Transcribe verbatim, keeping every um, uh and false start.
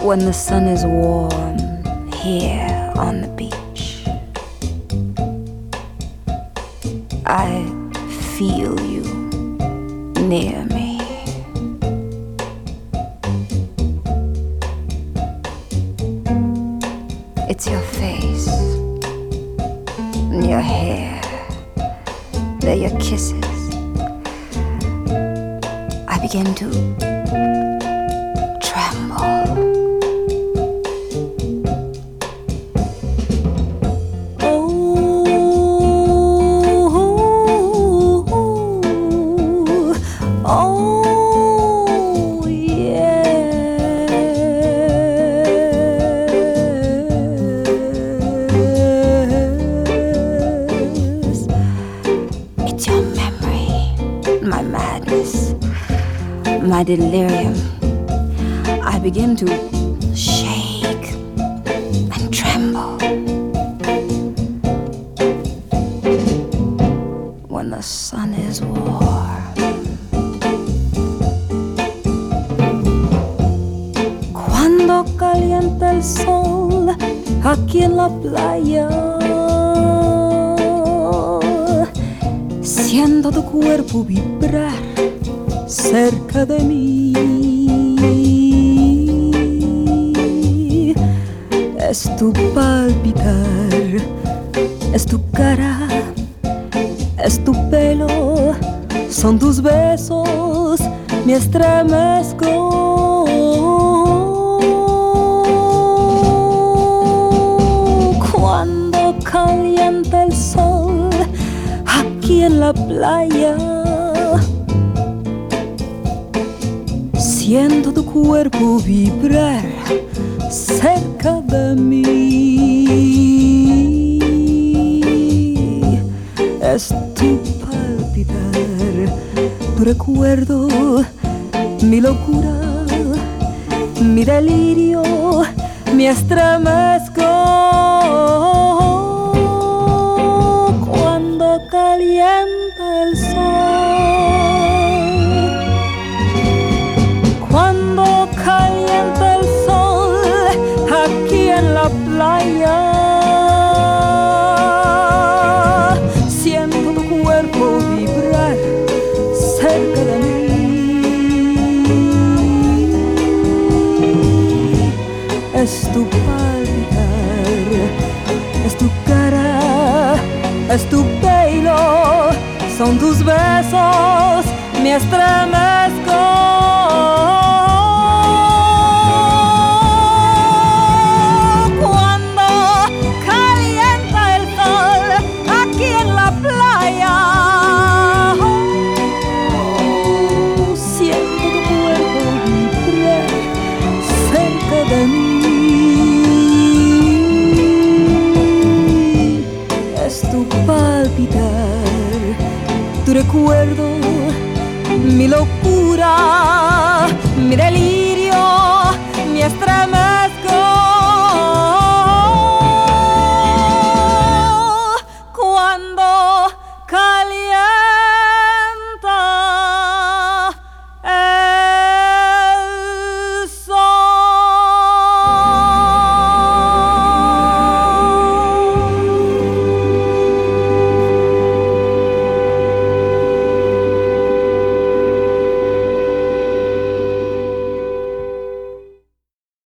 when the sun is warm here on the beach. I feel you near me. It's your face and your hair, they're your kisses. I begin to tremble. My delirium, I begin to shake and tremble when the sun is warm. Cuando calienta el sol aquí en la playa, siento tu cuerpo vibrar cerca de mí. Es tu palpitar, es tu cara, es tu pelo, son tus besos, me estremezco. Cuando calienta el sol aquí en la playa, siento tu cuerpo vibrar cerca de mí. Es tu palpitar, tu recuerdo, mi locura, mi delirio, me estremezco. Cuando calienta el sol, cuando calienta el sol aquí en la playa, siento tu cuerpo vibrar cerca de mí. Es tu palpitar, es tu cara, es tu pelo, son tus besos, me estremecen.